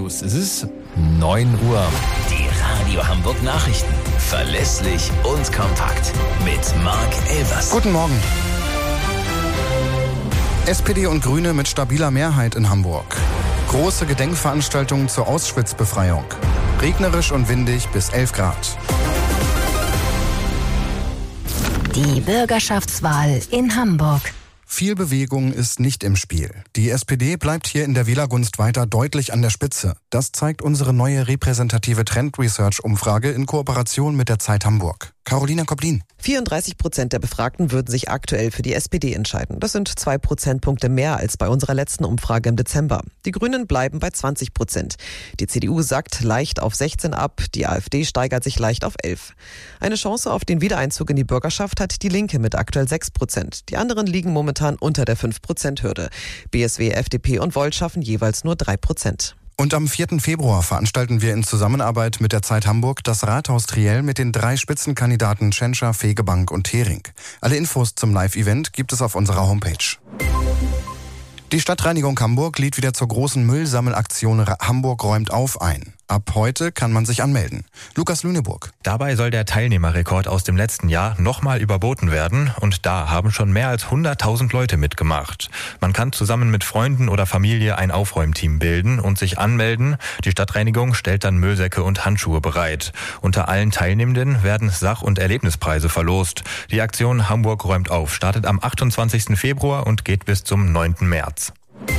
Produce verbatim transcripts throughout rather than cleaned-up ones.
News. Es ist neun Uhr. Die Radio Hamburg Nachrichten. Verlässlich und kompakt. Mit Marc Elvers. Guten Morgen. S P D und Grüne mit stabiler Mehrheit in Hamburg. Große Gedenkveranstaltungen zur Auschwitz-Befreiung. Regnerisch und windig bis elf Grad. Die Bürgerschaftswahl in Hamburg. Viel Bewegung ist nicht im Spiel. Die S P D bleibt hier in der Wählergunst weiter deutlich an der Spitze. Das zeigt unsere neue repräsentative Trend-Research-Umfrage in Kooperation mit der Zeit Hamburg. Carolina Koblin. vierunddreißig Prozent der Befragten würden sich aktuell für die S P D entscheiden. Das sind zwei Prozentpunkte mehr als bei unserer letzten Umfrage im Dezember. Die Grünen bleiben bei zwanzig Prozent. Die C D U sackt leicht auf sechzehn ab, die AfD steigert sich leicht auf elf. Eine Chance auf den Wiedereinzug in die Bürgerschaft hat die Linke mit aktuell sechs Prozent. Die anderen liegen momentan unter der fünf Prozent Hürde. B S W, F D P und Volt schaffen jeweils nur drei Prozent. Und am vierten Februar veranstalten wir in Zusammenarbeit mit der Zeit Hamburg das Rathaus Triell mit den drei Spitzenkandidaten Tschentscher, Fegebank und Hering. Alle Infos zum Live-Event gibt es auf unserer Homepage. Die Stadtreinigung Hamburg lädt wieder zur großen Müllsammelaktion Hamburg räumt auf ein. Ab heute kann man sich anmelden. Lukas Lüneburg. Dabei soll der Teilnehmerrekord aus dem letzten Jahr nochmal überboten werden und da haben schon mehr als hunderttausend Leute mitgemacht. Man kann zusammen mit Freunden oder Familie ein Aufräumteam bilden und sich anmelden. Die Stadtreinigung stellt dann Müllsäcke und Handschuhe bereit. Unter allen Teilnehmenden werden Sach- und Erlebnispreise verlost. Die Aktion Hamburg räumt auf startet am achtundzwanzigsten Februar und geht bis zum neunten März.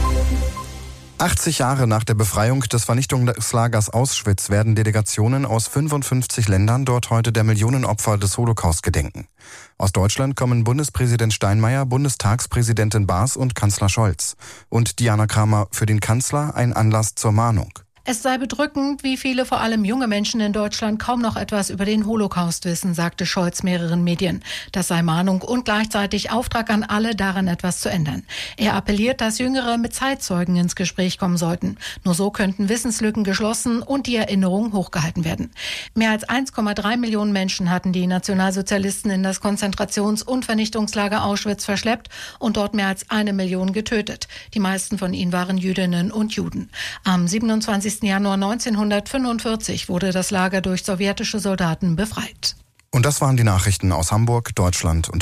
achtzig Jahre nach der Befreiung des Vernichtungslagers Auschwitz werden Delegationen aus fünfundfünfzig Ländern dort heute der Millionenopfer des Holocaust gedenken. Aus Deutschland kommen Bundespräsident Steinmeier, Bundestagspräsidentin Baas und Kanzler Scholz. Und Diana Kramer, für den Kanzler ein Anlass zur Mahnung. Es sei bedrückend, wie viele, vor allem junge Menschen in Deutschland, kaum noch etwas über den Holocaust wissen, sagte Scholz mehreren Medien. Das sei Mahnung und gleichzeitig Auftrag an alle, daran etwas zu ändern. Er appelliert, dass Jüngere mit Zeitzeugen ins Gespräch kommen sollten. Nur so könnten Wissenslücken geschlossen und die Erinnerung hochgehalten werden. Mehr als eins Komma drei Millionen Menschen hatten die Nationalsozialisten in das Konzentrations- und Vernichtungslager Auschwitz verschleppt und dort mehr als eine Million getötet. Die meisten von ihnen waren Jüdinnen und Juden. Am siebenundzwanzigsten Januar neunzehnhundertfünfundvierzig wurde das Lager durch sowjetische Soldaten befreit. Und das waren die Nachrichten aus Hamburg, Deutschland und